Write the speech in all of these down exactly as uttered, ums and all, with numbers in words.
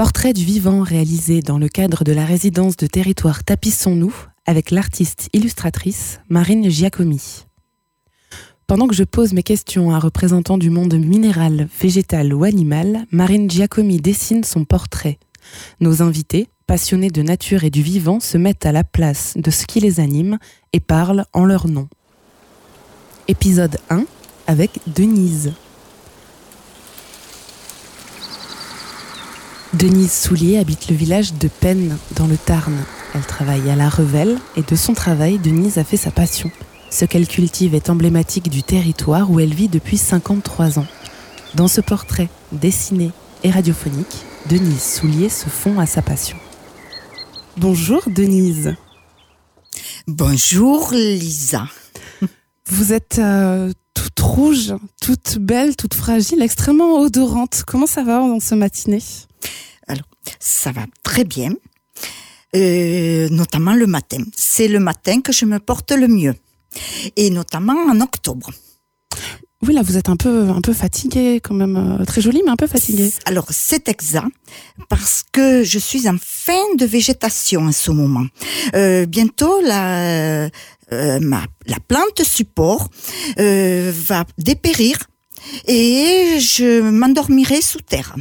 Portrait du vivant réalisé dans le cadre de la résidence de territoire Tapissons-nous avec l'artiste illustratrice Marine Giacomi. Pendant que je pose mes questions à un représentant du monde minéral, végétal ou animal, Marine Giacomi dessine son portrait. Nos invités, passionnés de nature et du vivant, se mettent à la place de ce qui les anime et parlent en leur nom. Épisode un avec Denise. Denise Soulier habite le village de Pennes, dans le Tarn. Elle travaille à la Revel et de son travail, Denise a fait sa passion. Ce qu'elle cultive est emblématique du territoire où elle vit depuis cinquante-trois ans. Dans ce portrait, dessiné et radiophonique, Denise Soulier se fond à sa passion. Bonjour Denise. Bonjour Lisa. Vous êtes euh, toute rouge, toute belle, toute fragile, extrêmement odorante. Comment ça va dans ce matinée ? Alors, ça va très bien, euh, notamment le matin. C'est le matin que je me porte le mieux, et notamment en octobre. Oui, là, vous êtes un peu, un peu fatiguée, quand même, euh, très jolie, mais un peu fatiguée. Alors, c'est exact, parce que je suis en fin de végétation en ce moment. Euh, bientôt, la, euh, ma, la plante support euh, va dépérir, et je m'endormirai sous terre.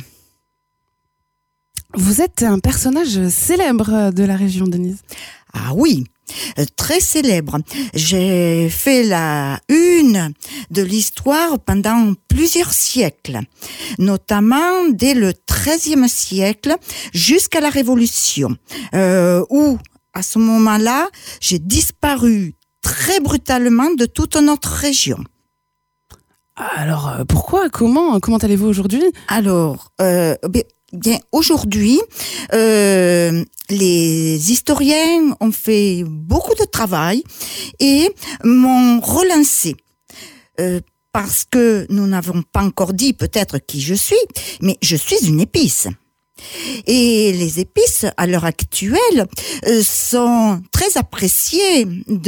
Vous êtes un personnage célèbre de la région, Denise. Ah oui, très célèbre. J'ai fait la une de l'histoire pendant plusieurs siècles, notamment dès le treizième siècle jusqu'à la Révolution, euh, où, à ce moment-là, j'ai disparu très brutalement de toute notre région. Alors, pourquoi ? Comment Comment allez-vous aujourd'hui ? Alors, euh, bien, bien, aujourd'hui, euh, les historiens ont fait beaucoup de travail et m'ont relancé. Euh, parce que nous n'avons pas encore dit peut-être qui je suis, mais je suis une épice. Et les épices, à l'heure actuelle, euh, sont très appréciées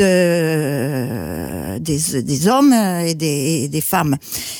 de, des, des hommes et des, des femmes.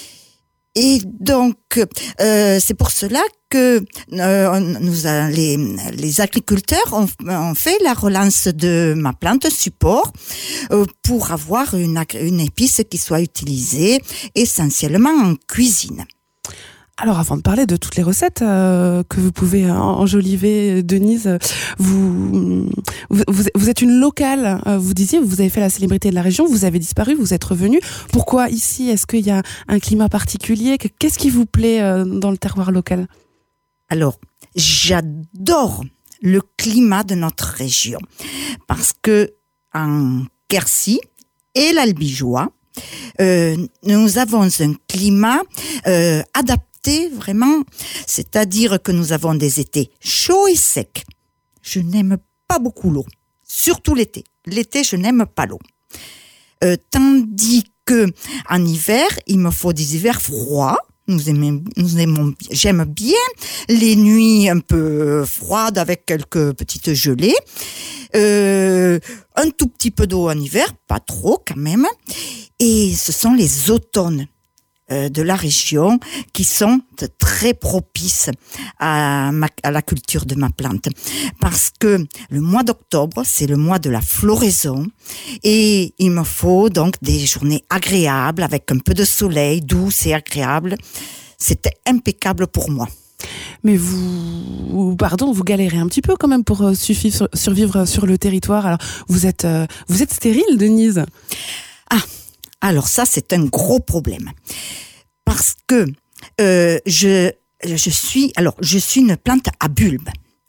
Et donc, euh, c'est pour cela que euh, nous, euh, les, les agriculteurs ont, ont fait la relance de ma plante support euh, pour avoir une, une épice qui soit utilisée essentiellement en cuisine. Alors, avant de parler de toutes les recettes euh, que vous pouvez enjoliver, Denise, vous, vous, vous êtes une locale, vous disiez, vous avez fait la célébrité de la région, vous avez disparu, vous êtes revenue. Pourquoi ici ? Est-ce qu'il y a un climat particulier ? Qu'est-ce qui vous plaît dans le terroir local ? Alors, j'adore le climat de notre région parce que en Quercy et l'Albigeois, euh, nous avons un climat euh, adapté vraiment, c'est-à-dire que nous avons des étés chauds et secs. Je n'aime pas beaucoup l'eau, surtout l'été. L'été, je n'aime pas l'eau. Euh, tandis que en hiver, il me faut des hivers froids. Nous aimons, nous aimons, j'aime bien les nuits un peu froides avec quelques petites gelées. Euh, un tout petit peu d'eau en hiver, pas trop quand même. Et ce sont les automnes de la région qui sont très propices à, ma, à la culture de ma plante. Parce que le mois d'octobre, c'est le mois de la floraison et il me faut donc des journées agréables avec un peu de soleil, douce et agréable. C'était impeccable pour moi. Mais vous, pardon, vous galérez un petit peu quand même pour survivre, survivre sur le territoire. Alors, vous êtes, vous êtes stérile, Denise ? Ah, alors ça, c'est un gros problème. Parce que euh, je, je suis, alors, je suis une plante à bulbe.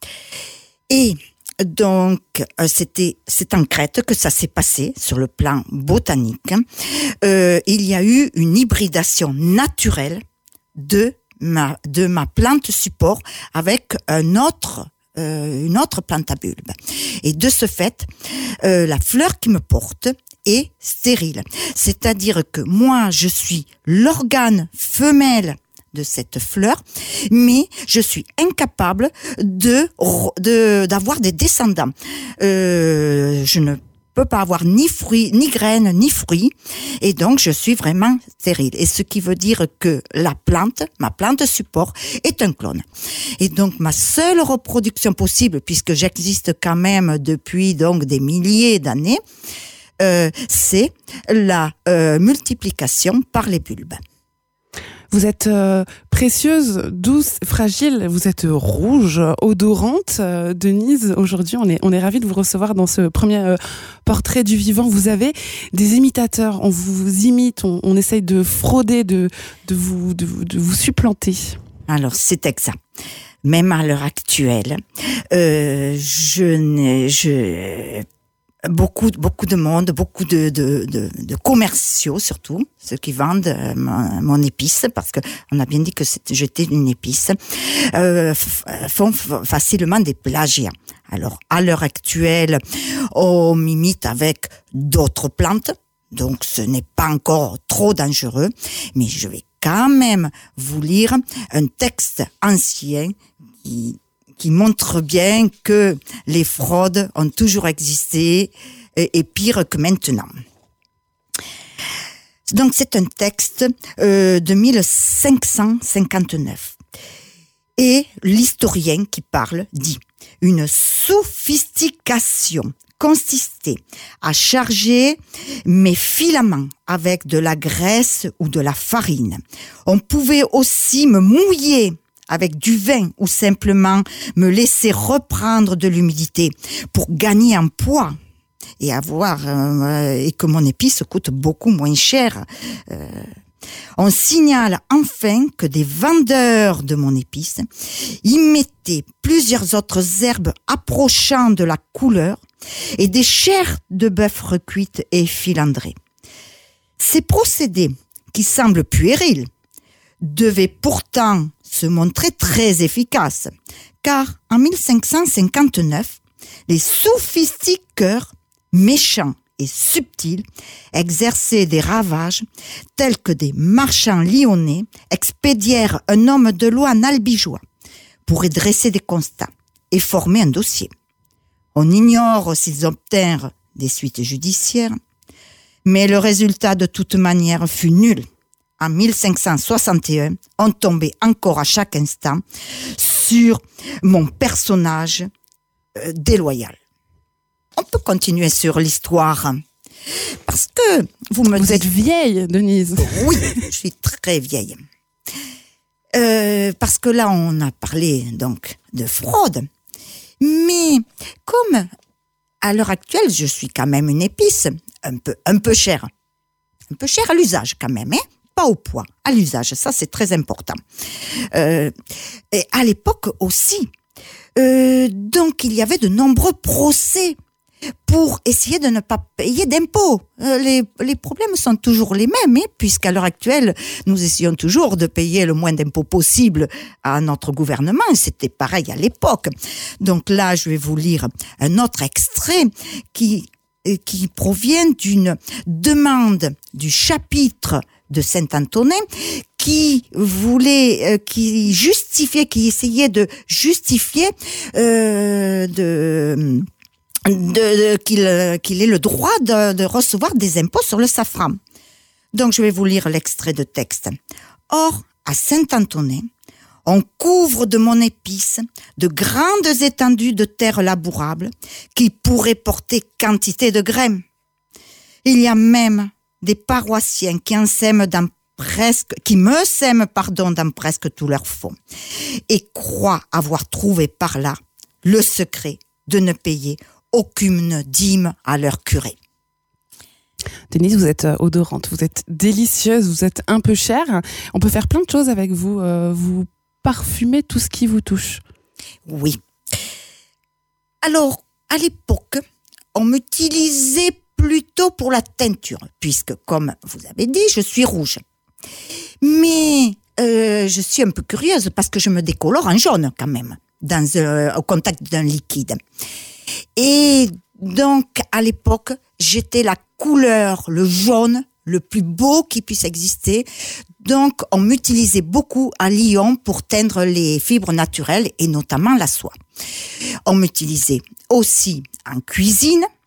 Et donc, euh, c'était, c'est en Crète que ça s'est passé sur le plan botanique. Euh, il y a eu une hybridation naturelle de ma, de ma plante support avec un autre, euh, une autre plante à bulbe. Et de ce fait, euh, la fleur qui me porte est stérile. C'est-à-dire que moi, je suis l'organe femelle de cette fleur, mais je suis incapable de, de d'avoir des descendants. Euh, je ne peux pas avoir ni fruits, ni graines, ni fruits. Et donc, je suis vraiment stérile. Et ce qui veut dire que la plante, ma plante support, est un clone. Et donc, ma seule reproduction possible, puisque j'existe quand même depuis donc des milliers d'années, euh, c'est la euh, multiplication par les bulbes. Vous êtes euh, précieuse, douce, fragile, vous êtes rouge, odorante. Euh, Denise, aujourd'hui, on est, on est ravis de vous recevoir dans ce premier euh, portrait du vivant. Vous avez des imitateurs, on vous imite, on, on essaye de frauder, de, de, vous, de, de vous supplanter. Alors, c'est exact. Même à l'heure actuelle, euh, je n'ai... Je... Beaucoup, beaucoup de monde, beaucoup de, de, de, de commerciaux surtout, ceux qui vendent euh, mon, mon épice, parce que on a bien dit que j'étais une épice, euh, f- font f- facilement des plagiats. Alors, à l'heure actuelle, on m'imite avec d'autres plantes, donc ce n'est pas encore trop dangereux, mais je vais quand même vous lire un texte ancien qui qui montre bien que les fraudes ont toujours existé et, et pire que maintenant. Donc c'est un texte euh, de mille cinq cent cinquante-neuf. Et l'historien qui parle dit « Une sophistication consistait à charger mes filaments avec de la graisse ou de la farine. On pouvait aussi me mouiller avec du vin ou simplement me laisser reprendre de l'humidité pour gagner en poids et avoir euh, et que mon épice coûte beaucoup moins cher. Euh, on signale enfin que des vendeurs de mon épice y mettaient plusieurs autres herbes approchant de la couleur et des chairs de bœuf recuites et filandrées. Ces procédés, qui semblent puérils, devaient pourtant se montrer très efficaces, car en mille cinq cent cinquante-neuf, les sophistiqueurs, méchants et subtils, exerçaient des ravages tels que des marchands lyonnais expédièrent un homme de loi en albigeois pour y dresser des constats et former un dossier. On ignore s'ils obtinrent des suites judiciaires, mais le résultat de toute manière fut nul. En mille cinq cent soixante et un, on tombait encore à chaque instant sur mon personnage euh, déloyal. On peut continuer sur l'histoire, parce que vous me Vous dites... êtes vieille, Denise. Oui, je suis très vieille. Euh, parce que là, on a parlé donc de fraude, mais comme à l'heure actuelle, je suis quand même une épice, un peu, un peu chère, un peu chère à l'usage quand même, hein? Pas au poids, à l'usage, ça c'est très important. Euh, et à l'époque aussi, euh, donc il y avait de nombreux procès pour essayer de ne pas payer d'impôts. Euh, les, les problèmes sont toujours les mêmes, hein, puisqu'à l'heure actuelle, nous essayons toujours de payer le moins d'impôts possible à notre gouvernement. C'était pareil à l'époque. Donc là, je vais vous lire un autre extrait qui, qui provient d'une demande du chapitre de Saint-Antonin, qui voulait, euh, qui justifiait, qui essayait de justifier euh, de, de, de qu'il, qu'il ait le droit de, de recevoir des impôts sur le safran. Donc, je vais vous lire l'extrait de texte. Or, à Saint-Antonin, on couvre de mon épice de grandes étendues de terre labourable qui pourraient porter quantité de grains. Il y a même des paroissiens qui en sèment dans presque, qui me sèment, pardon, dans presque tous leurs fonds et croient avoir trouvé par là le secret de ne payer aucune dîme à leur curé. Denise, vous êtes odorante, vous êtes délicieuse, vous êtes un peu chère. On peut faire plein de choses avec vous. Euh, vous parfumez tout ce qui vous touche. Oui. Alors, à l'époque, on m'utilisait plutôt pour la teinture, puisque, comme vous avez dit, je suis rouge. Mais euh, je suis un peu curieuse parce que je me décolore en jaune quand même, dans, euh, au contact d'un liquide. Et donc, à l'époque, j'étais la couleur, le jaune, le plus beau qui puisse exister. Donc, on m'utilisait beaucoup à Lyon pour teindre les fibres naturelles et notamment la soie. On m'utilisait aussi en cuisine,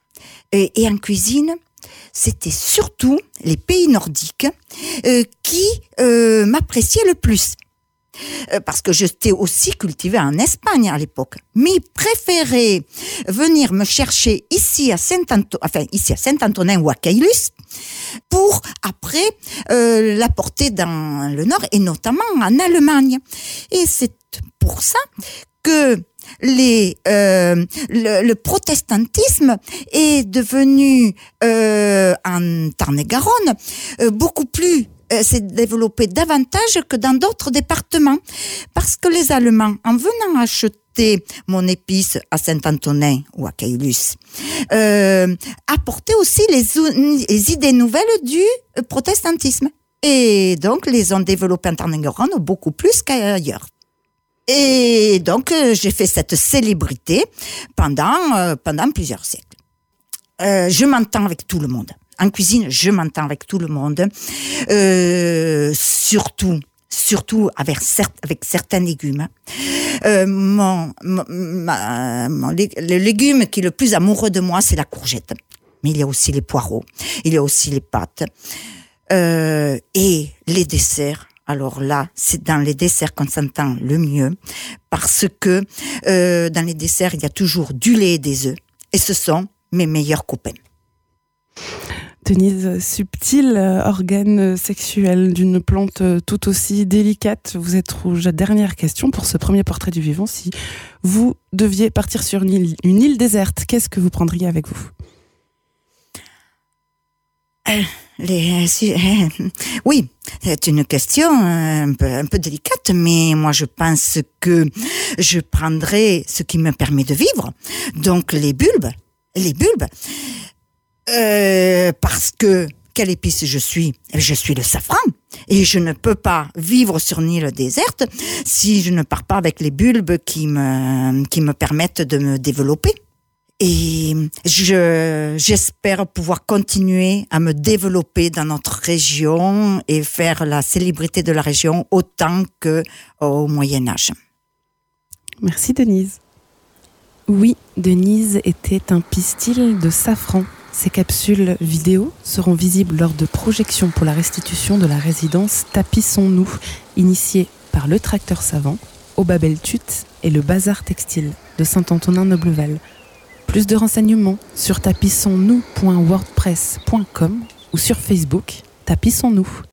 Et, et en cuisine, c'était surtout les pays nordiques euh, qui euh, m'appréciaient le plus. Euh, parce que j'étais aussi cultivée en Espagne à l'époque. Mais ils préféraient venir me chercher ici à Saint-Antonin, enfin ici à Saint-Antonin ou à Caylus, pour après euh, l'apporter dans le Nord et notamment en Allemagne. Et c'est pour ça que les, euh, le, le protestantisme est devenu euh, en Tarn-et-Garonne euh, beaucoup plus euh, s'est développé davantage que dans d'autres départements, parce que les Allemands, en venant acheter mon épice à Saint-Antonin ou à Caylus, euh, apportaient aussi les, les idées nouvelles du protestantisme, et donc les ont développées en Tarn-et-Garonne beaucoup plus qu'ailleurs. Et donc, euh, j'ai fait cette célébrité pendant, euh, pendant plusieurs siècles. Euh, je m'entends avec tout le monde. En cuisine, je m'entends avec tout le monde. Euh, surtout, surtout avec, cer- avec certains légumes. Euh, mon, mon, ma, mon, le légume qui est le plus amoureux de moi, c'est la courgette. Mais il y a aussi les poireaux. Il y a aussi les pâtes. Euh, et les desserts. Alors là, c'est dans les desserts qu'on s'entend le mieux, parce que euh, dans les desserts, il y a toujours du lait et des œufs, et ce sont mes meilleurs copains. Denise, subtil organe sexuel d'une plante tout aussi délicate, vous êtes rouge. Dernière question pour ce premier portrait du vivant. Si vous deviez partir sur une île, une île déserte, qu'est-ce que vous prendriez avec vous ? euh, les, euh, Oui, c'est une question un peu, un peu délicate, mais moi je pense que je prendrais ce qui me permet de vivre, donc les bulbes, les bulbes, euh, parce que quelle épice je suis ? Je suis le safran, et je ne peux pas vivre sur une île déserte si je ne pars pas avec les bulbes qui me, qui me permettent de me développer. Et je, j'espère pouvoir continuer à me développer dans notre région et faire la célébrité de la région autant qu'au Moyen-Âge. Merci Denise. Oui, Denise était un pistil de safran. Ces capsules vidéo seront visibles lors de projections pour la restitution de la résidence Tapissons-nous, initiée par le Tracteur Savant, au Babel Tut et le Bazar Textile de Saint-Antonin-Nobleval. Plus de renseignements sur tapissons nous point wordpress point com ou sur Facebook Tapissons-nous.